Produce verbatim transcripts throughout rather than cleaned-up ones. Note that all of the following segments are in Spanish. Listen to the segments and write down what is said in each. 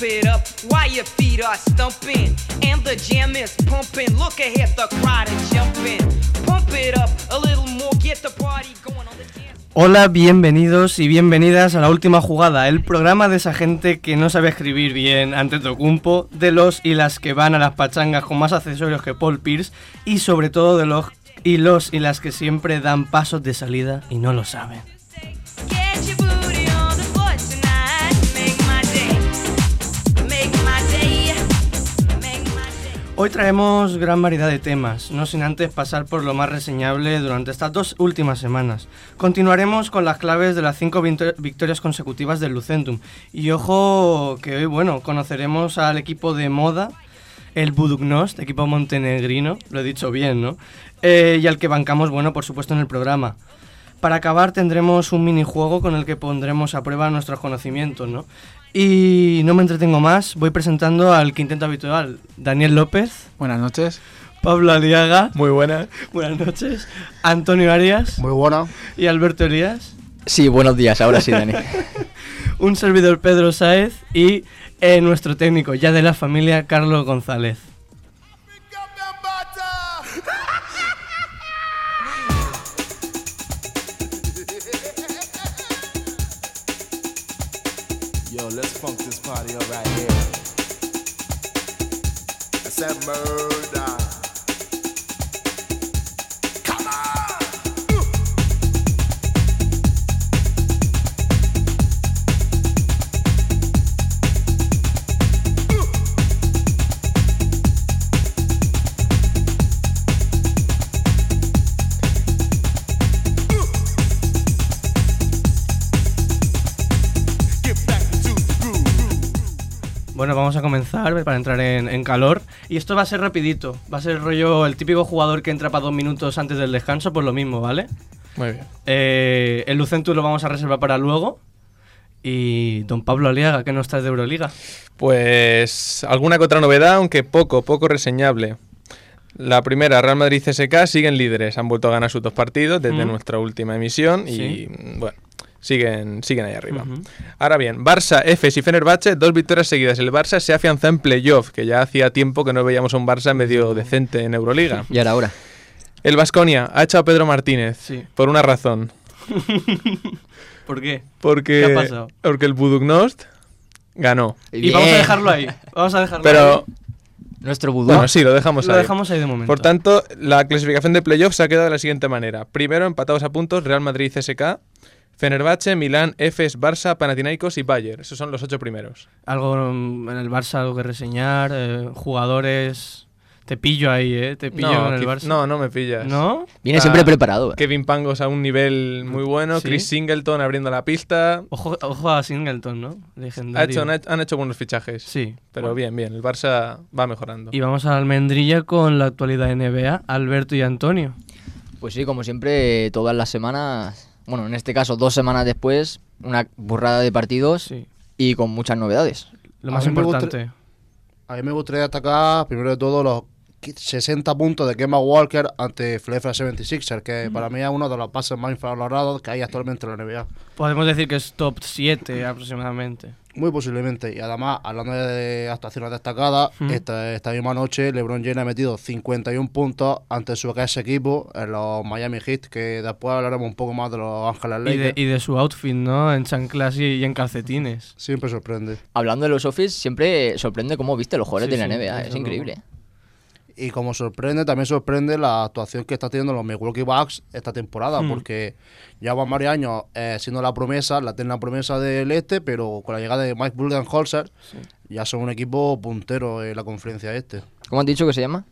it up while your feet are stumping and the jam is pumping. Look ahead, the crowd is jumping. Pump it up a little more, get the party going on the dance. Hola, bienvenidos y bienvenidas a La Última Jugada, el programa de esa gente que no sabe escribir bien Antetokounmpo, de los y las que van a las pachangas con más accesorios que Paul Pierce y sobre todo de los y los y las que siempre dan pasos de salida y no lo saben. Hoy traemos gran variedad de temas, no sin antes pasar por lo más reseñable durante estas dos últimas semanas. Continuaremos con las claves de las cinco victorias consecutivas del Lucentum. Y ojo que hoy, bueno, conoceremos al equipo de moda, el Budućnost, equipo montenegrino, lo he dicho bien, ¿no? Eh, y al que bancamos, bueno, por supuesto en el programa. Para acabar tendremos un minijuego con el que pondremos a prueba nuestros conocimientos, ¿no? Y no me entretengo más, voy presentando al quinteto habitual. Daniel López. Buenas noches. Pablo Aliaga. Muy buenas. Buenas noches. Antonio Arias. Muy buena. Y Alberto Elías. Sí, buenos días, ahora sí, Dani. Un servidor, Pedro Sáez, y eh, nuestro técnico ya de la familia, Carlos González. Yo, let's funk this party up right here. I said murder. Come on! Uh. Bueno, vamos a comenzar para entrar en, en calor. Y esto va a ser rapidito. Va a ser rollo el típico jugador que entra para dos minutos antes del descanso, pues lo mismo, ¿vale? Muy bien. Eh, el Lucentum lo vamos a reservar para luego. Y don Pablo Aliaga, ¿qué nos trae de Euroliga? Pues alguna que otra novedad, aunque poco, poco reseñable. La primera, Real Madrid C S K siguen líderes. Han vuelto a ganar sus dos partidos desde mm. nuestra última emisión. Y sí. bueno... Siguen, siguen ahí arriba. Uh-huh. Ahora bien, Barça, Efes y Fenerbahce, dos victorias seguidas. El Barça se ha afianzado en playoff, que ya hacía tiempo que no veíamos a un Barça medio decente en Euroliga. Y ahora, ahora. El Baskonia ha echado a Pedro Martínez, sí. por una razón. ¿Por qué? Porque, ¿Qué ha pasado? Porque el Budućnost ganó. Bien. Y vamos a dejarlo ahí. Vamos a dejarlo Pero, ahí. Nuestro vudú. Bueno, sí, lo dejamos lo ahí. Lo dejamos ahí de momento. Por tanto, la clasificación de playoff se ha quedado de la siguiente manera. Primero, empatados a puntos, Real Madrid C S K, Fenerbahce, Milán, Efes, Barça, Panathinaikos y Bayern. Esos son los ocho primeros. Algo en el Barça, algo que reseñar, eh, jugadores... Te pillo ahí, ¿eh? Te pillo no, en el que, Barça. No, no me pillas. ¿No? Viene ah, siempre preparado. ¿eh? Kevin Pangos a un nivel muy bueno, ¿Sí? Chris Singleton abriendo la pista. Ojo, ojo a Singleton, ¿no? Legendario. Ha hecho, han hecho buenos fichajes. Sí. Pero bueno. bien, bien. El Barça va mejorando. Y vamos a la almendrilla con la actualidad N B A, Alberto y Antonio. Pues sí, como siempre, todas las semanas... Bueno, en este caso, dos semanas después, una burrada de partidos sí. y con muchas novedades. Lo más a importante. A mí me gustaría destacar, primero de todo, los sesenta puntos de Kemba Walker ante Philadelphia setenta y seis ers, que mm. para mí es uno de los pases más infravalorados que hay actualmente en la N B A. Podemos decir que es top siete aproximadamente. Muy posiblemente. Y además, hablando de actuaciones destacadas, mm. esta, esta misma noche LeBron James ha metido cincuenta y uno puntos ante su ex equipo, en los Miami Heat, que después hablaremos un poco más de los Ángeles Lakers. Y de, y de su outfit, ¿no? En chanclas y, y en calcetines. Siempre sorprende. Hablando de los Office, siempre sorprende cómo viste los jugadores sí, de la sí, N B A. Es eso increíble. No. Y como sorprende, también sorprende la actuación que está teniendo los Milwaukee Bucks esta temporada, mm. porque llevan varios años eh, siendo la promesa, la tienen la promesa del este, pero con la llegada de Mike Budenholzer sí. ya son un equipo puntero en la conferencia este. ¿Cómo has dicho que se llama?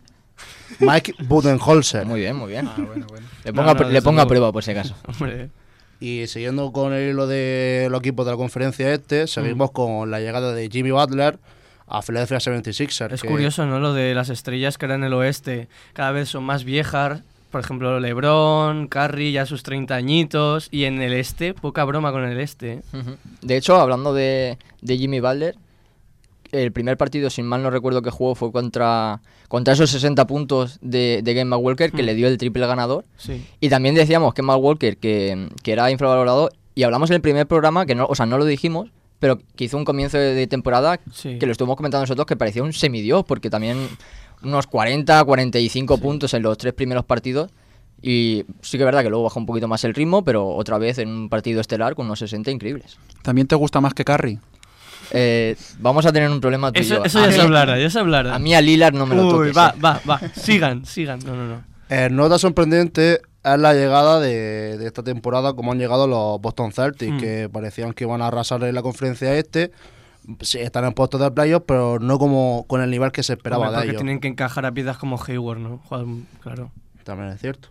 Mike Budenholzer. Muy bien, muy bien. Ah, bueno, bueno. Le ponga, no, no, le ponga a prueba por si acaso. Hombre. Y siguiendo con el hilo de los equipos de la conferencia este, seguimos mm. con la llegada de Jimmy Butler a Philadelphia setenta y seis ers. Es que... curioso, ¿no? Lo de las estrellas que eran en el oeste cada vez son más viejas. Por ejemplo, LeBron, Curry, ya sus treinta añitos. Y en el este, poca broma con el este. ¿eh? Uh-huh. De hecho, hablando de, de Jimmy Butler, el primer partido, sin mal no recuerdo que jugó, fue contra, contra esos sesenta puntos de, de Kemba Walker, que mm. le dio el triple ganador. Sí. Y también decíamos Kemba Walker que, que era infravalorado. Y hablamos en el primer programa, que no, o sea, no lo dijimos, pero que hizo un comienzo de, de temporada Sí. que lo estuvimos comentando nosotros que parecía un semidios, porque también unos cuarenta, cuarenta y cinco Sí. puntos en los tres primeros partidos. Y sí que es verdad que luego bajó un poquito más el ritmo, pero otra vez en un partido estelar con unos sesenta increíbles. ¿También te gusta más que Curry? Eh, vamos a tener un problema tú y Eso, yo. eso A ya mí- se hablará, ya se hablará. A mí a Lillard no me lo Uy, toques. va, eh. va, va. Sigan, sigan. No, no, no. Eh, nota sorprendente es la llegada de, de esta temporada, como han llegado los Boston Celtics, Mm. que parecían que iban a arrasar en la conferencia este. Sí, están en puestos de playoffs, pero no como con el nivel que se esperaba Hombre, de porque ellos. tienen que encajar a piezas como Hayward, ¿no? Jugar- claro. También es cierto.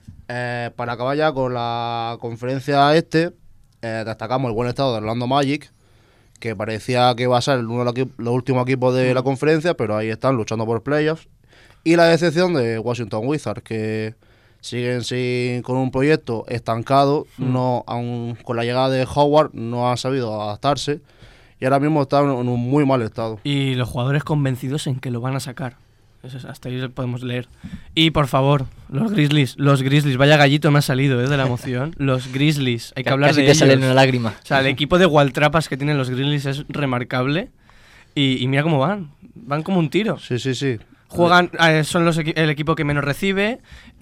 Eh, para acabar ya con la conferencia este, eh, destacamos el buen estado de Orlando Magic, que parecía que iba a ser uno de los, equi- los últimos equipos de la conferencia, pero ahí están luchando por playoffs. Y la decepción de Washington Wizards, que siguen sin, con un proyecto estancado, Mm. no, aun con la llegada de Howard no han sabido adaptarse y ahora mismo están en un muy mal estado. Y los jugadores convencidos en que lo van a sacar. Eso es, hasta ahí lo podemos leer. Y por favor, los Grizzlies, los Grizzlies, vaya gallito me ha salido ¿eh? de la emoción. Los Grizzlies, hay que hablar Casi de te ellos. sale una lágrima. O sea, el equipo de Waltrapas que tienen los Grizzlies es remarcable. Y, y mira cómo van. Van como un tiro. Sí, sí, sí. Juegan, eh, son los equi- el equipo que menos recibe,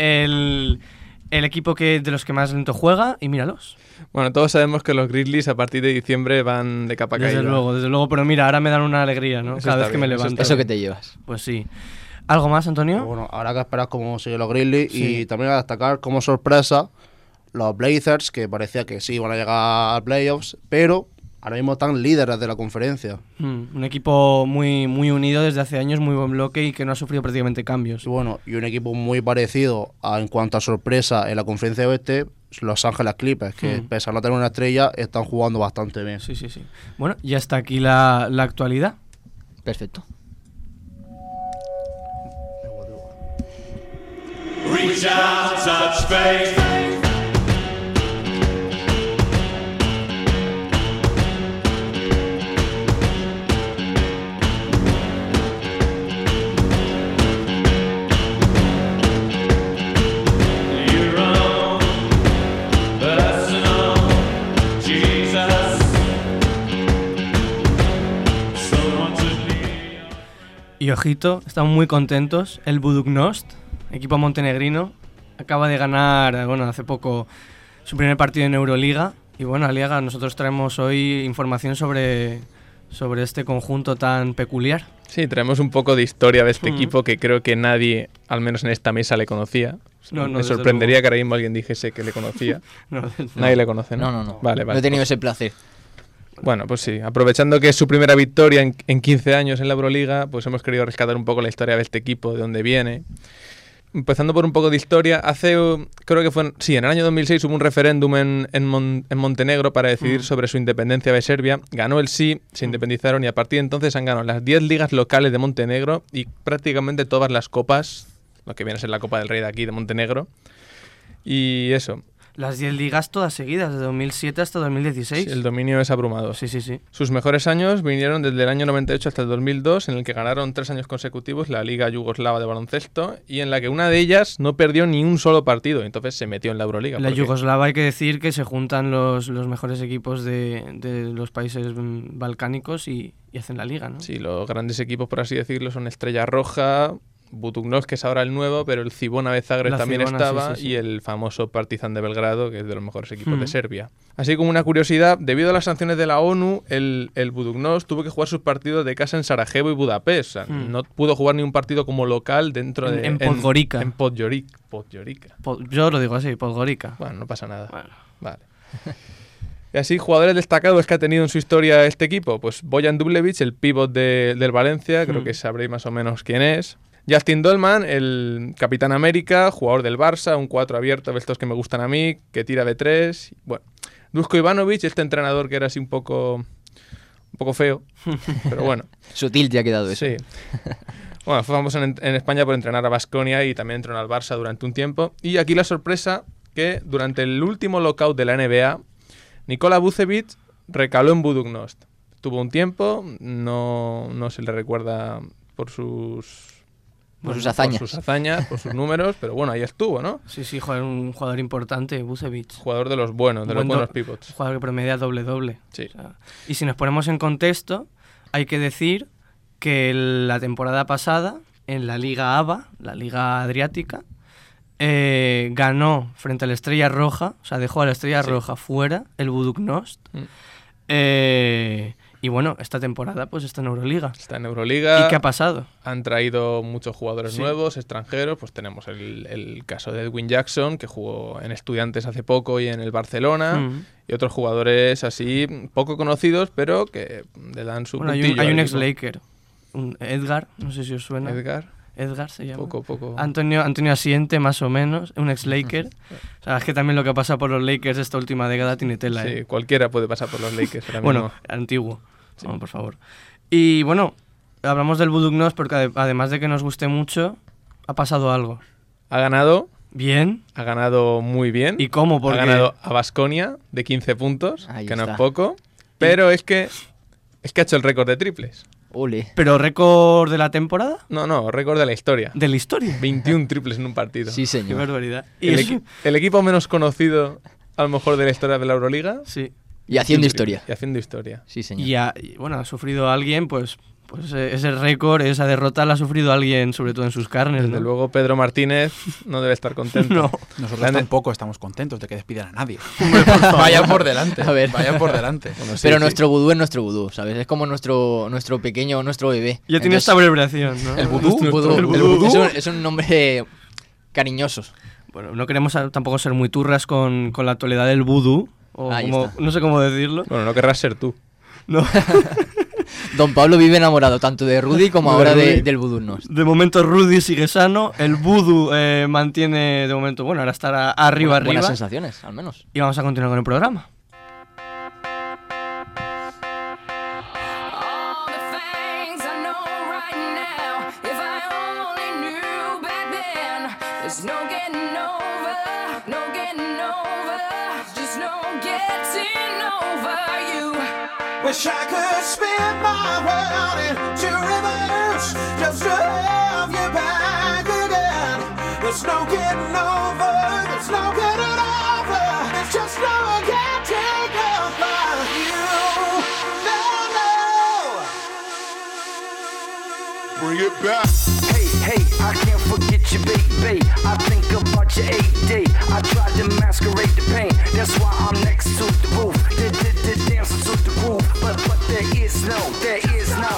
el, el equipo que de los que más lento juega, y míralos. Bueno, todos sabemos que los Grizzlies a partir de diciembre van de capa Desde caída. luego, desde luego, pero mira, ahora me dan una alegría, ¿no? Eso Cada está vez que me bien, eso levanto. está Eso que te llevas. Pues sí. ¿Algo más, Antonio? Bueno, habrá que esperar cómo siguen los Grizzlies Sí. y también a destacar como sorpresa los Blazers, que parecía que sí iban a llegar a playoffs, pero ahora mismo están líderes de la conferencia. Mm, un equipo muy, muy unido desde hace años, muy buen bloque y que no ha sufrido prácticamente cambios. Y bueno, y un equipo muy parecido a, en cuanto a sorpresa en la conferencia oeste, Los Ángeles Clippers, que Mm. pese a no tener una estrella, están jugando bastante bien. Sí, sí, sí. Bueno, y hasta aquí la, la actualidad. Perfecto. Reach out, touch faith. Your own personal Jesus. Someone to be. Y ojito, estamos muy contentos. El Buduknost, equipo montenegrino, acaba de ganar, bueno, hace poco su primer partido en Euroliga. Y bueno, Aliaga, nosotros traemos hoy información sobre, sobre este conjunto tan peculiar. Sí, traemos un poco de historia de este Mm. equipo que creo que nadie, al menos en esta mesa, le conocía. No, no, Me desde sorprendería luego. que ahora mismo alguien dijese que le conocía. No, Nadie le conoce, ¿no? No, no, no. Vale, No vale. he tenido ese placer. Bueno, pues sí, aprovechando que es su primera victoria en, en quince años en la Euroliga, pues hemos querido rescatar un poco la historia de este equipo, de dónde viene. Empezando por un poco de historia, hace, uh, creo que fue, en- sí, en el año dos mil seis hubo un referéndum en, en, Mon- en Montenegro para decidir Mm. sobre su independencia de Serbia. Ganó el sí, se independizaron y a partir de entonces han ganado las diez ligas locales de Montenegro y prácticamente todas las copas, lo que viene a ser la Copa del Rey de aquí, de Montenegro. Y eso, Las diez ligas todas seguidas, de dos mil siete hasta dos mil dieciséis. sí, el dominio es abrumador. Sí, sí, sí. Sus mejores años vinieron desde el año noventa y ocho hasta el dos mil dos, en el que ganaron tres años consecutivos la Liga Yugoslava de baloncesto y en la que una de ellas no perdió ni un solo partido, entonces se metió en la Euroliga. La porque- Yugoslava hay que decir que se juntan los, los mejores equipos de, de los países mm, balcánicos y, y hacen la liga, ¿no? Sí, los grandes equipos, por así decirlo, son Estrella Roja, Budućnost, que es ahora el nuevo, pero el Cibona de Zagreb La también Cibona, estaba, sí, sí, sí. y el famoso Partizan de Belgrado, que es de los mejores equipos Mm. de Serbia. Así como una curiosidad, debido a las sanciones de la ONU, el, el Budućnost tuvo que jugar sus partidos de casa en Sarajevo y Budapest. O sea, Mm. no pudo jugar ni un partido como local dentro En- de... en Podgorica. En, Podgorica. Podgorica. Po- Yo lo digo así, Podgorica. Bueno, no pasa nada. Bueno. Vale. Y así, jugadores destacados que ha tenido en su historia este equipo, pues Bojan Dubljević, el pívot de- del Valencia, creo Mm. que sabréis más o menos quién es. Justin Dolman, el Capitán América, jugador del Barça, un cuatro abierto, de estos que me gustan a mí, que tira de tres. Bueno, Duško Ivanović, este entrenador que era así un poco, un poco feo, pero bueno. Sutil te ha quedado eso. Sí. Bueno, fue famoso en, en España por entrenar a Baskonia y también entrenó al Barça durante un tiempo. Y aquí la sorpresa que durante el último lockout de la N B A, Nikola Vucevic recaló en Budućnost. Tuvo un tiempo, no, no se le recuerda por sus Por sus Por hazañas. sus hazañas, por sus números, pero bueno, ahí estuvo, ¿no? Sí, sí, joder, un jugador importante, Vucevic. Jugador de los buenos, de los Buen buenos do- pivots. Jugador que promedia doble-doble. Sí. O sea, y si nos ponemos en contexto, hay que decir que la temporada pasada, en la Liga ABA, la Liga Adriática, eh, ganó frente a la Estrella Roja, o sea, dejó a la Estrella Sí. Roja fuera, el Buduknost. Mm. Eh, y bueno, esta temporada pues está en Euroliga. Está en Euroliga. ¿Y qué ha pasado? Han traído muchos jugadores Sí. nuevos, extranjeros. Pues tenemos el, el caso de Edwin Jackson, que jugó en Estudiantes hace poco y en el Barcelona. Mm. Y otros jugadores así poco conocidos, pero que le dan su Bueno, hay puntillo un, hay un al ex equipo. Laker, un Edgar, no sé si os suena. Edgar, Edgar se llama. poco, poco. Antonio, Antonio Asiente, más o menos, un ex-Laker. O sea, es que también lo que pasa por los Lakers esta última década tiene tela, Sí, ¿eh? cualquiera puede pasar por los Lakers ahora Bueno, mismo. antiguo. Vamos, por favor. Y bueno, hablamos del Buduknost porque ade- además de que nos guste mucho, ha pasado algo. Ha ganado, Bien. ha ganado muy bien. ¿Y cómo? Porque Ha ganado a Baskonia de quince puntos, Ahí que no está. es poco. Pero es que es que ha hecho el récord de triples. Ole. ¿Pero récord de la temporada? No, no, récord de la historia. ¿De la historia? veintiún triples en un partido. Sí, Qué señor. barbaridad. Y El, eso- equi- el equipo menos conocido, a lo mejor, de la historia de la Euroliga. Sí. Y haciendo veintiún historia. triples, Y haciendo historia. Sí, señor. Y, ha- y, bueno, ha sufrido alguien, pues, pues eh, ese récord, esa derrota la ha sufrido alguien, sobre todo en sus carnes, Desde ¿no? luego, Pedro Martínez no debe estar contento. No. Nosotros La ne- tampoco estamos contentos de que despidan a nadie. Vaya por delante. A ver. Vaya por delante. Bueno, sí, Pero sí. nuestro vudú es nuestro vudú, ¿sabes? Es como nuestro, nuestro pequeño, nuestro bebé. Ya tiene Entonces, esta abreviación, ¿no? El vudú. el vudú. El El vudú. vudú Es, un, es un nombre cariñoso. Bueno, no queremos a- tampoco ser muy turras con, con la actualidad del vudú, o Ahí como- está. no sé cómo decirlo. Bueno, no querrás ser tú. No. Don Pablo vive enamorado tanto de Rudy como De ahora de- Rudy. del vudú Nost. De momento Rudy sigue sano, el vudú eh, mantiene de momento, bueno, ahora estará arriba, Buenas arriba. sensaciones, al menos. Y vamos a continuar con el programa. All the things I know right now, if I only knew back then, there's no getting over, no getting over, just no getting over you. Wish I could spin my world into reverse just to have you back again. There's no getting over, there's no getting over, there's just no getting over you. No, no. Bring it back. Hey, hey, I can't forget you, baby. I think about your A D. I tried to masquerade the pain. That's why I'm next to the roof. The, the, the dancing to the groove. But, but there is no, there is no.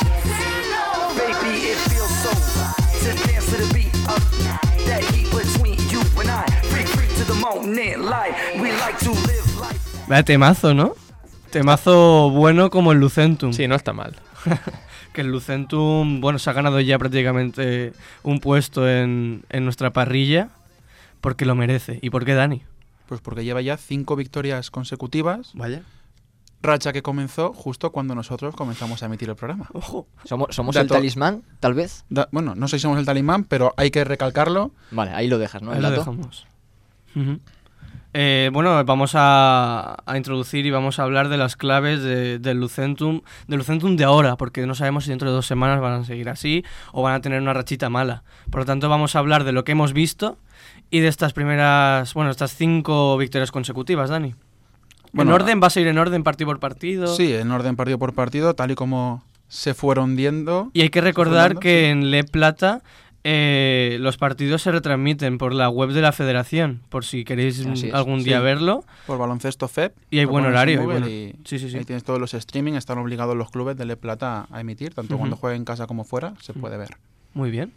Baby, it feels so to dance to the beat of that heat between you and I. Free, free to the moment, light. We like to live life. Vaya temazo, ¿no? Temazo bueno como el Lucentum. Sí, no está mal. Que el Lucentum, bueno, se ha ganado ya prácticamente un puesto en, en nuestra parrilla porque lo merece. ¿Y por qué, Dani? Pues porque lleva ya cinco victorias consecutivas, Vaya. racha que comenzó justo cuando nosotros comenzamos a emitir el programa. Ojo. ¿Somos, somos Dato- el talismán, tal vez? Da- bueno, no sé si somos el talismán, pero hay que recalcarlo. Vale, ahí lo dejas, ¿no? Ahí El lo dato. dejamos. Ujú. Eh, bueno, vamos a, a introducir y vamos a hablar de las claves de- del Lucentum, del Lucentum de ahora, porque no sabemos si dentro de dos semanas van a seguir así o van a tener una rachita mala. Por lo tanto, vamos a hablar de lo que hemos visto y de estas primeras, bueno, estas cinco victorias consecutivas, Dani. Bueno, ¿En orden? ¿Va a seguir en orden partido por partido? Sí, en orden partido por partido, tal y como se fueron viendo. Y hay que recordar Fernando, que sí. en Le Plata eh, los partidos se retransmiten por la web de la federación, por si queréis Así es, algún día sí. verlo. Por baloncesto F E P. Y hay lo buen pones en horario, hay Google buen- y sí, sí, sí. ahí tienes todos los streaming, están obligados los clubes de Le Plata a emitir, tanto Ujú. cuando jueguen en casa como fuera, se puede ver. Muy bien.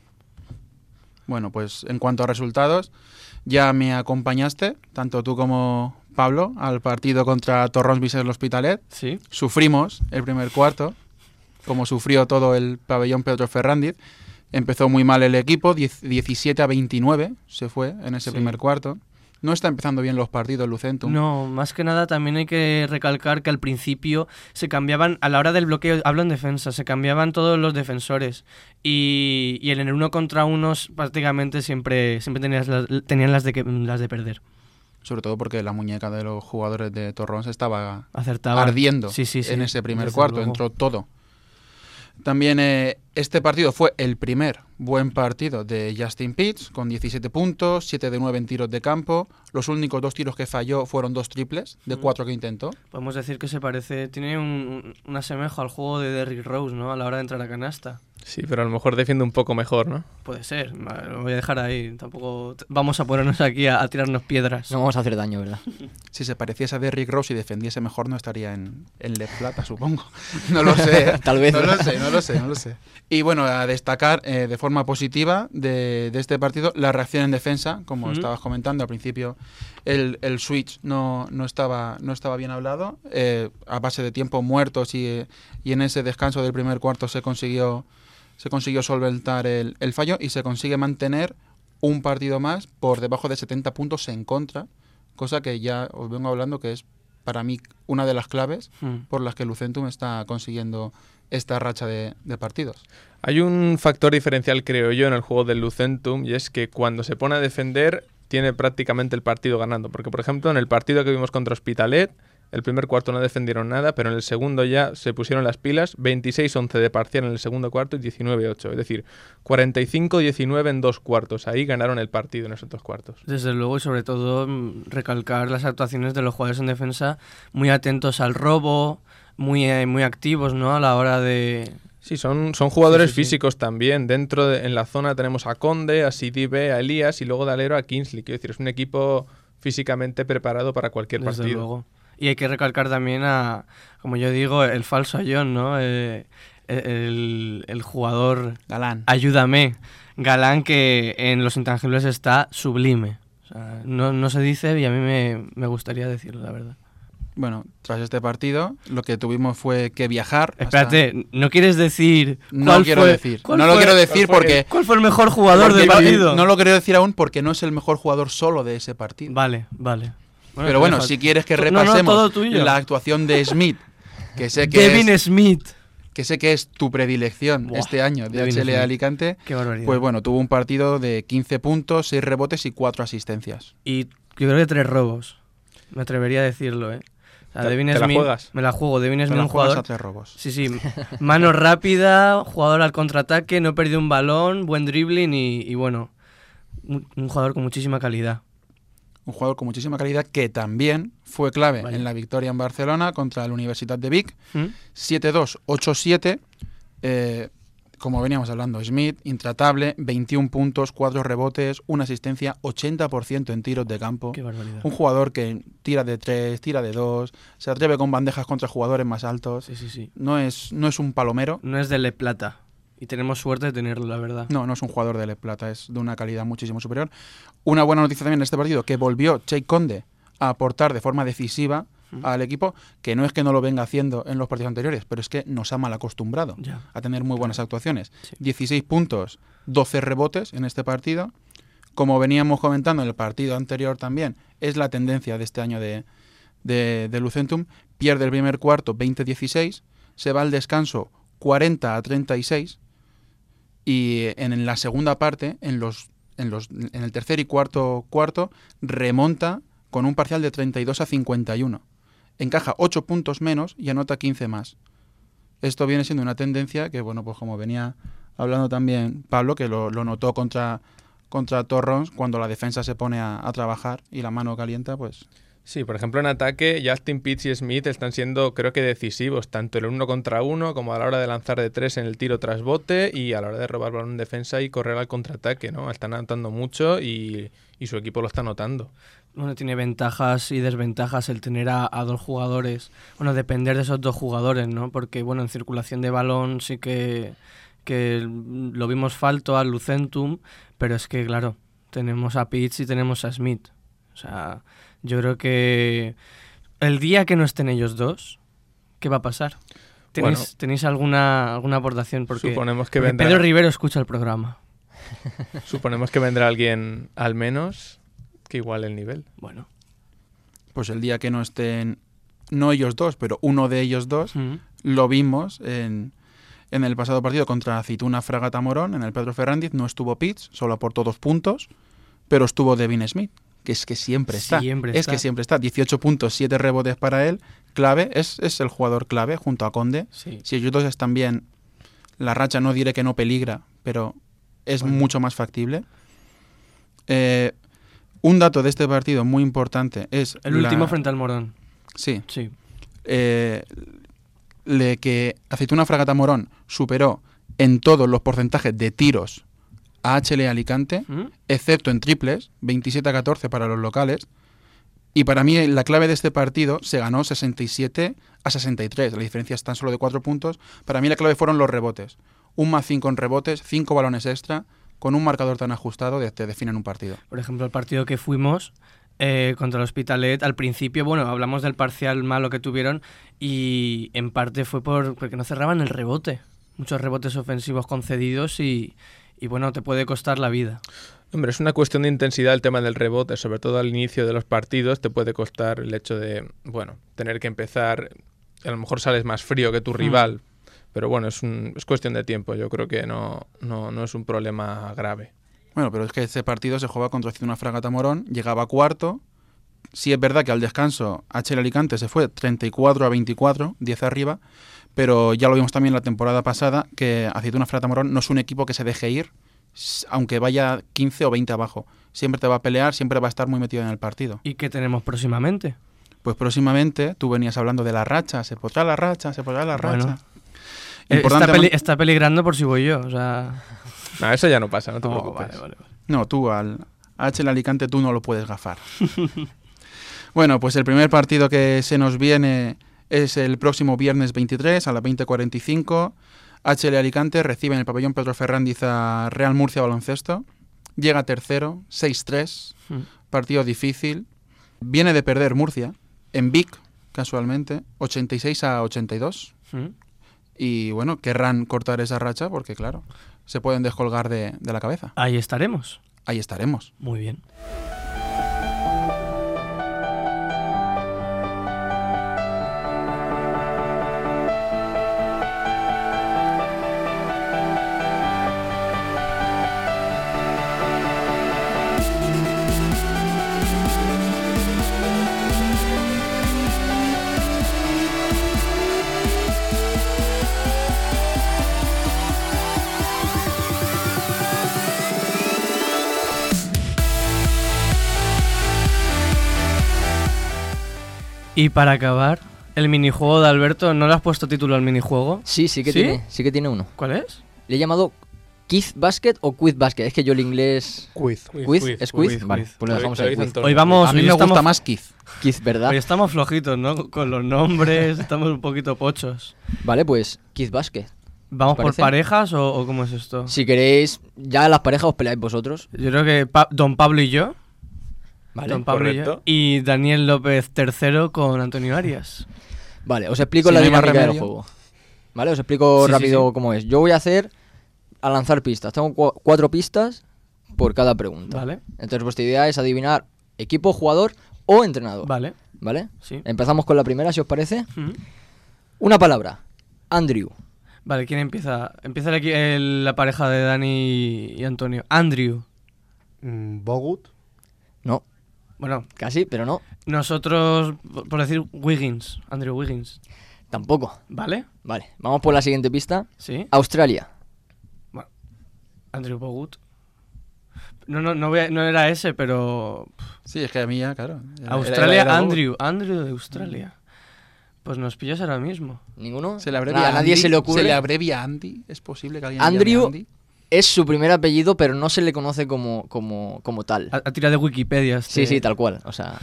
Bueno, pues en cuanto a resultados, ya me acompañaste, tanto tú como Pablo, al partido contra Torrons Vicens L'Hospitalet. Sí. Sufrimos el primer cuarto, como sufrió todo el pabellón Pedro Ferrandiz. Empezó muy mal el equipo, diez- diecisiete a veintinueve se fue en ese Sí. primer cuarto. No está empezando bien los partidos Lucentum. No, más que nada también hay que recalcar que al principio se cambiaban, a la hora del bloqueo, hablo en defensa, se cambiaban todos los defensores y, y en el uno contra unos prácticamente siempre, siempre tenías las, tenían las de, que, las de perder. Sobre todo porque la muñeca de los jugadores de Torrons estaba Acertaban. ardiendo Sí, sí, sí, en ese primer desde cuarto, luego. entró todo. También eh, Este partido fue el primer buen partido de Justin Pitts, con diecisiete puntos, siete de nueve en tiros de campo. Los únicos dos tiros que falló fueron dos triples, de cuatro que intentó. Podemos decir que se parece, tiene un, un, un asemejo al juego de Derrick Rose, ¿no? A la hora de entrar a canasta. Sí, pero a lo mejor defiende un poco mejor, ¿no? Puede ser, vale, lo voy a dejar ahí. Tampoco t- vamos a ponernos aquí a, a tirarnos piedras. No vamos a hacer daño, ¿verdad? Si se pareciese a Derrick Rose y defendiese mejor, no estaría en, en Le Plata, supongo. No lo sé. ¿eh? Tal vez. No lo sé, no lo sé, no lo sé. Y bueno, a destacar eh, de forma positiva de, de este partido la reacción en defensa, como Ujú. estabas comentando al principio. El, el switch no, no, estaba, no estaba bien hablado. Eh, a base de tiempos muertos y, y en ese descanso del primer cuarto se consiguió, se consiguió solventar el, el fallo y se consigue mantener un partido más por debajo de setenta puntos en contra, cosa que ya os vengo hablando que es para mí una de las claves Hmm. por las que Lucentum está consiguiendo esta racha de, de partidos. Hay un factor diferencial, creo yo, en el juego del Lucentum, y es que cuando se pone a defender tiene prácticamente el partido ganando. Porque, por ejemplo, en el partido que vimos contra Hospitalet, el primer cuarto no defendieron nada, pero en el segundo ya se pusieron las pilas, veintiséis once de parcial en el segundo cuarto y diecinueve ocho. Es decir, cuarenta y cinco diecinueve en dos cuartos. Ahí ganaron el partido en esos dos cuartos. Desde luego, y sobre todo mm, recalcar las actuaciones de los jugadores en defensa, muy atentos al robo, muy, eh, muy activos, ¿no? A la hora de... Sí, son, son jugadores Sí, sí, sí. físicos también. Dentro de, en la zona tenemos a Conde, a C D B, a Elías y luego de alero a Kingsley. Quiero decir, es un equipo físicamente preparado para cualquier Desde partido. luego. Y hay que recalcar también a, como yo digo, el falso John, ¿no? Eh, el, el jugador Galán. Ayúdame, Galán, que en los intangibles está sublime. O sea, no, no se dice y a mí me, me gustaría decirlo, la verdad. Bueno, tras este partido, lo que tuvimos fue que viajar. hasta- Espérate, ¿no quieres decir No cuál quiero fue- decir. cuál No lo fue- quiero decir cuál fue- porque- ¿Cuál fue el mejor jugador porque del no- partido? No lo quiero decir aún porque no es el mejor jugador solo de ese partido. Vale, vale. Pero te bueno, dejo- si quieres que No, no, repasemos todo tuyo. la actuación de Smith, que sé que, Devin es, Smith. que sé que es tu predilección Buah, este año de Devin H L Smith. Alicante, Qué barbaridad. pues bueno, tuvo un partido de quince puntos, seis rebotes y cuatro asistencias. Y yo creo que tres robos. Me atrevería a decirlo, ¿eh? O sea, ¿Te- Devin te la Smith, juegas? Me la juego. Devin Te Smith, la un juegas jugador... a tres robos. Sí, sí. Mano rápida, jugador al contraataque, no perdió un balón, buen dribbling y, y bueno, un, un jugador con muchísima calidad. Un jugador con muchísima calidad que también fue clave Vaya. en la victoria en Barcelona contra la Universidad de Vic. ¿Mm? siete dos, ocho siete. Eh, como veníamos hablando, Smith, intratable, veintiún puntos, cuatro rebotes, una asistencia, ochenta por ciento en tiros de campo. Qué barbaridad. Un jugador que tira de tres, tira de dos, se atreve con bandejas contra jugadores más altos. Sí, sí, sí. No es, no es un palomero. No es de Le Plata. Y tenemos suerte de tenerlo, la verdad. No, no es un jugador de Le Plata, es de una calidad muchísimo superior. Una buena noticia también en este partido, que volvió Che Conde a aportar de forma decisiva al equipo, que no es que no lo venga haciendo en los partidos anteriores, pero es que nos ha mal acostumbrado Ya. a tener muy buenas actuaciones. Sí. dieciséis puntos, doce rebotes en este partido. Como veníamos comentando en el partido anterior también, es la tendencia de este año de, de, de Lucentum. Pierde el primer cuarto veinte dieciséis, se va al descanso cuarenta a treinta y seis y en, en la segunda parte, en, los, en, los, en el tercer y cuarto cuarto, remonta con un parcial de treinta y dos a cincuenta y uno. Encaja ocho puntos menos y anota quince más. Esto viene siendo una tendencia que, bueno, pues como venía hablando también Pablo, que lo, lo notó contra, contra Torrons, cuando la defensa se pone a, a trabajar y la mano calienta, pues... Sí, por ejemplo, en ataque, Justin Pitts y Smith están siendo, creo que, decisivos, tanto en el uno contra uno como a la hora de lanzar de tres en el tiro tras bote y a la hora de robar balón en defensa y correr al contraataque, ¿no? Están anotando mucho y, y su equipo lo está notando. Bueno, tiene ventajas y desventajas el tener a, a dos jugadores. Bueno, depender de esos dos jugadores, ¿no? Porque, bueno, en circulación de balón sí que, que lo vimos falto al Lucentum, pero es que, claro, tenemos a Pitts y tenemos a Smith. O sea, yo creo que el día que no estén ellos dos, ¿qué va a pasar? ¿Tenéis, Bueno. ¿tenéis alguna, alguna aportación? Porque, Suponemos que porque vendrá- Pedro Rivero escucha el programa. Suponemos que vendrá alguien al menos que iguale el nivel. Bueno. Pues el día que no estén, no ellos dos, pero uno de ellos dos, Mm. lo vimos en, en el pasado partido contra Aceituna Fragata Morón, en el Pedro Ferrandiz. No estuvo Pitts, solo aportó dos puntos, pero estuvo Devin Smith, que es que siempre está. Siempre es está. que siempre está. dieciocho puntos, siete rebotes para él. Clave, es, es el jugador clave junto a Conde. Sí. Si ellos dos están bien, La racha no diré que no peligra, pero es bueno. mucho más factible. Eh, un dato de este partido muy importante es... El la... último frente al Morón. Sí. Sí. Eh, le que Aceituna Fragata Morón superó en todos los porcentajes de tiros a H L Alicante, ¿Mm? excepto en triples, veintisiete a catorce para los locales. Y para mí la clave de este partido se ganó sesenta y siete a sesenta y tres. La diferencia es tan solo de cuatro puntos. Para mí la clave fueron los rebotes. Un más cinco en rebotes, cinco balones extra, con un marcador tan ajustado de te definen un partido. Por ejemplo, el partido que fuimos eh, contra el Hospitalet, al principio, bueno, hablamos del parcial malo que tuvieron y en parte fue por porque no cerraban el rebote. Muchos rebotes ofensivos concedidos y, y bueno, te puede costar la vida. Hombre, es una cuestión de intensidad el tema del rebote, sobre todo al inicio de los partidos te puede costar el hecho de, bueno, tener que empezar, a lo mejor sales más frío que tu mm. rival, pero bueno, es, un, es cuestión de tiempo, yo creo que no, no, no es un problema grave. Bueno, pero es que ese partido se jugaba contra Aceituna Fragata Morón, llegaba a cuarto, sí es verdad que al descanso H L Alicante se fue treinta y cuatro a veinticuatro, diez arriba, pero ya lo vimos también la temporada pasada, que Aceituna Fragata Morón no es un equipo que se deje ir, aunque vaya quince o veinte abajo. Siempre te va a pelear, siempre va a estar muy metido en el partido. ¿Y qué tenemos próximamente? Pues próximamente, tú venías hablando de la racha, se podrá la racha, se podrá la racha. Bueno, está, peli- está peligrando por si voy yo, o sea... No, eso ya no pasa, no te oh, preocupes. Vale, vale, vale. No, tú al H L Alicante tú no lo puedes gafar. Bueno, pues el primer partido que se nos viene es el próximo viernes veintitrés a las veinte cuarenta y cinco. H L Alicante recibe en el pabellón Pedro Ferrandiz a Real Murcia Baloncesto. Llega tercero, seis tres. Mm. Partido difícil. Viene de perder Murcia en Vic, casualmente, ochenta y seis a ochenta y dos. Mm. Y bueno, querrán cortar esa racha porque, claro, se pueden descolgar de, de la cabeza. Ahí estaremos. Ahí estaremos. Muy bien. Y para acabar, el minijuego de Alberto, ¿no le has puesto título al minijuego? Sí, sí que ¿Sí? tiene, sí que tiene uno. ¿Cuál es? Le he llamado Quiz Basket o Quiz Basket. Es que yo el inglés... Quiz. ¿Quiz? Quiz, ¿Es quiz, quiz? quiz. Vale, pues lo dejamos ahí. Hoy vamos, a mí hoy me estamos, gusta más Quiz. Quiz, ¿verdad? Hoy estamos flojitos, ¿no? Con los nombres, estamos un poquito pochos. Vale, pues Quiz Basket. ¿Vamos por parejas o, o cómo es esto? Si queréis, ya las parejas os peleáis vosotros. Yo creo que pa- Don Pablo y yo. Vale, Don Pablo y yo. Y Daniel López tercero con Antonio Arias. Vale, os explico Si la no hay más dinámica del remedio. juego. Vale, os explico Sí, rápido sí, sí. cómo es. Yo voy a hacer a lanzar pistas. Tengo cu- cuatro pistas por cada pregunta. Vale. Entonces vuestra idea es adivinar equipo, jugador o entrenador. Vale. ¿Vale? Sí. Empezamos con la primera, si os parece. Mm. Una palabra. Andrew. Vale, ¿quién empieza? Empieza el, equi- el- la pareja de Dani y Antonio. Andrew. Mm, Bogut. No, Bueno, casi, pero no. nosotros, por por decir Wiggins. Andrew Wiggins. Tampoco. ¿Vale? Vale, vamos por la siguiente pista. Sí. Australia. Bueno, Andrew Bogut. No, no, no, voy a- no era ese, pero... Sí, es que a mí ya, claro. Era- Australia, era- era Bogut. Andrew. Andrew de Australia. Pues nos pillas ahora mismo. ¿Ninguno? Se le abrevia Nada, a nadie Andy, se le ocurre. Se le abrevia Andy. ¿Es posible que alguien le Andrew llame Andy? es su primer apellido, pero no se le conoce como, como, como tal. A, a tirar de Wikipedia. Este... Sí, sí, tal cual. O sea,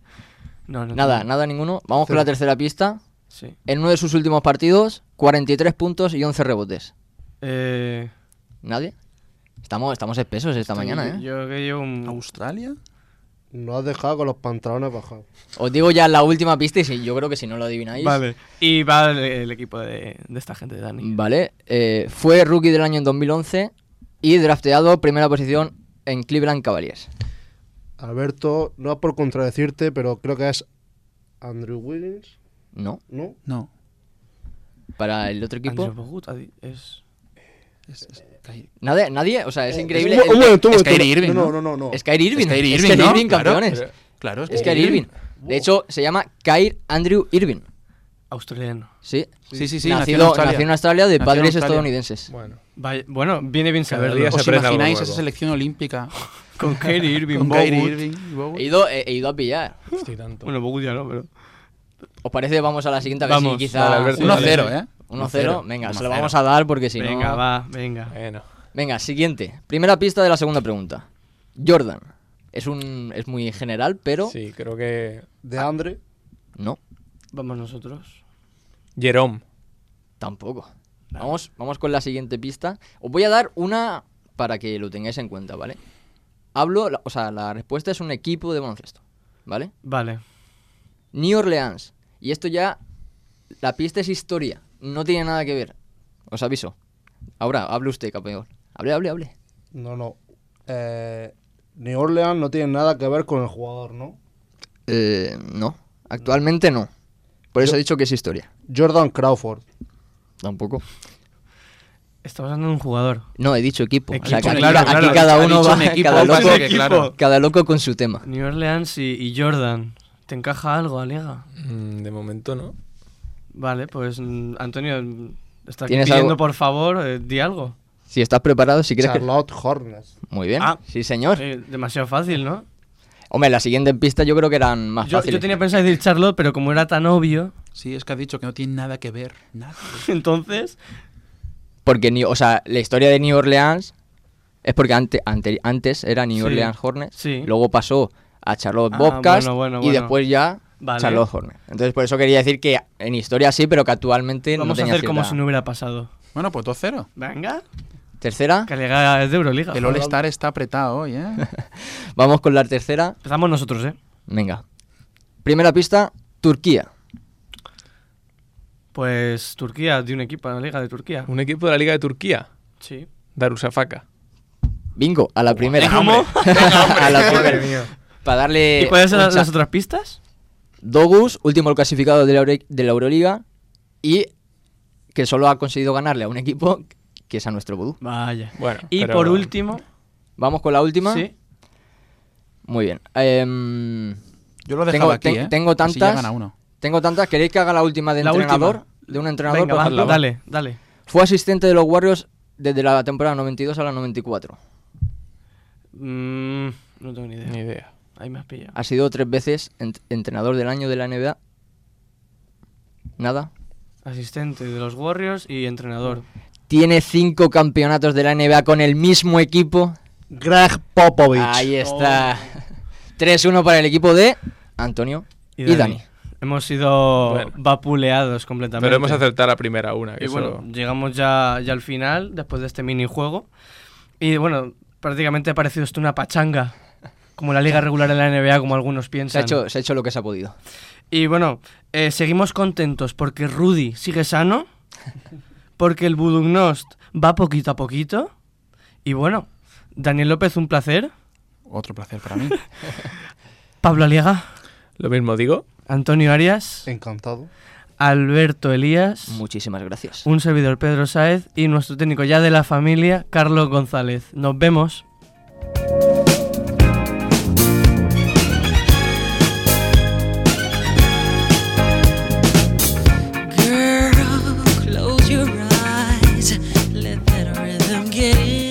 No, no. nada, no. nada ninguno. Vamos con la tercera pista. Sí. En uno de sus últimos partidos, cuarenta y tres puntos y once rebotes. Eh, ¿Nadie? Estamos, estamos espesos esta mañana, ¿eh? Yo que llevo un... ¿Australia? No has dejado con los pantalones bajados. Os digo ya la última pista y si, yo creo que si no lo adivináis... Vale. Y va el, el equipo de, de esta gente, de Dani. Vale. eh, fue rookie del año en dos mil once y drafteado primera posición en Cleveland Cavaliers. Alberto, no es por contradecirte, pero creo que es Andrew Wiggins, No. ¿no? No. Para el otro equipo... Andrew Bogut adi- es... Es, es, Kyrie. ¿Nadie? ¿Nadie? O sea, es increíble. Un, un El- momento, un es momento. Kyrie Irving, no, ¿no? no, no, no. Es Kyrie Irving. Es Kyrie Es Irving, Kyrie ¿no? Irving, Claro, campeones. pero- Claro, es Es Kyrie Kyrie Irving. De hecho, se llama Kyrie Andrew Irving. Australiano. Sí. Sí, sí, sí, nació en nacido, Australia. nació en Australia de Nació en padres Australia. estadounidenses. Bueno, Vaya- bueno, viene bien Cada saberlo. día se ¿Os aprende algo imagináis nuevo. esa selección olímpica Con Kyrie Irving, con Bogut. Kyrie Irving y Bogut? He ido, he, he ido a pillar. Estoy tanto. Bueno, Bogut ya no, pero... ¿Os parece? Vamos a la siguiente, a ver Vamos. si quizá... Vale, Alberto, uno dale. cero, ¿eh? uno cero. Venga, uno se lo cero. vamos a dar porque si venga, no... va, venga. Bueno, Venga, siguiente. Primera pista de la segunda pregunta. Jordan. Es un es muy general, pero sí, creo que... De Andre. no, Vamos nosotros. Jerome. tampoco. Vamos, vamos con la siguiente pista. Os voy a dar una para que lo tengáis en cuenta, ¿vale? Hablo, la- o sea, la respuesta es un equipo de baloncesto, ¿vale? Vale. New Orleans. Y esto ya, la pista es historia. No tiene nada que ver. Os aviso. Ahora, hable usted, campeón. Hable, hable, hable. No, no. Eh, New Orleans no tiene nada que ver con el jugador, ¿no? Eh, no. Actualmente no. Por eso Yo- he dicho que es historia. Jordan Crawford. Tampoco. Estamos hablando de un jugador. No, he dicho equipo. o sea, Equipo, que aquí, claro, aquí claro. cada Ha uno dicho va, un equipo, cada, pasa loco, que, claro. cada loco con su tema. New Orleans y, y Jordan. ¿Te encaja algo, Alega? Mm, de momento no. Vale, pues mm, Antonio, mm, está aquí ¿Tienes pidiendo, algo? por favor, eh, di algo. Si estás preparado, si quieres que... Charlotte Hornets. Muy bien. Ah. Sí, señor. Eh, demasiado fácil, ¿no? Hombre, la siguiente pista yo creo que eran más Yo, fáciles. yo tenía pensado decir Charlotte, pero como era tan obvio, Sí, es que ha dicho que no tiene nada que ver. Nada. entonces... Porque, ni, o sea, la historia de New Orleans es porque ante, ante- antes era New Sí, Orleans Hornets, sí. luego pasó a Charlotte Ah, Bobcats bueno, bueno, y bueno. después ya Vale. Charlotte Hornets. Entonces, por eso quería decir que en historia sí, pero que actualmente Vamos no a tenía hacer como cierta- si no hubiera pasado. Bueno, pues dos cero. Venga. Tercera, Que Alega es de Euroliga. El All-Star está apretado hoy, ¿eh? vamos con la tercera. Empezamos nosotros, ¿eh? Venga. Primera pista, Turquía. Pues Turquía, de un equipo de la Liga de Turquía. Un equipo de la Liga de Turquía. Sí. Darusafaka. Bingo, a la primera. ¿Cómo? a la primera. Para darle ¿Y cuáles son un las, cha- las otras pistas? Dogus, último clasificado de la, Euro- de la Euroliga y que solo ha conseguido ganarle a un equipo que es a nuestro vudú. Vaya. Bueno, Y pero- por último... Vamos con la última. Sí. Muy bien. Em, Yo lo dejaba tengo, aquí, ten- ¿eh? tengo Así ya tantas. gana uno. Tengo tantas. ¿Queréis que haga la última de La entrenador? última. De un entrenador. Venga, por va, ejemplo. dale, dale. Fue asistente de los Warriors desde la temporada noventa y dos a la noventa y cuatro. Mm, no tengo ni idea. Ni idea. Ahí me has pillado. Ha sido tres veces ent- entrenador del año de la N B A. Nada. Asistente de los Warriors y entrenador. Tiene cinco campeonatos de la N B A con el mismo equipo. Greg Popovich. Ahí está. tres uno para el equipo de Antonio y, Dani. Hemos sido Bueno. vapuleados completamente. Pero hemos acertado la primera una. Que Y bueno, eso- llegamos ya, ya al final, después de este minijuego. Y bueno, prácticamente ha parecido esto una pachanga. Como la liga regular en la N B A, como algunos Se ha, piensan. hecho, se ha hecho lo que se ha podido. Y bueno, eh, seguimos contentos porque Rudy sigue sano. Porque el Budugnost va poquito a poquito. Y bueno, Daniel López, un placer. Otro placer para mí. Pablo Aliaga, Lo mismo digo. Antonio Arias, Encantado. Alberto Elías, Muchísimas gracias. un servidor Pedro Sáez y nuestro técnico ya de la familia, Carlos González. Nos vemos. Girl, close your eyes. Let that rhythm get in.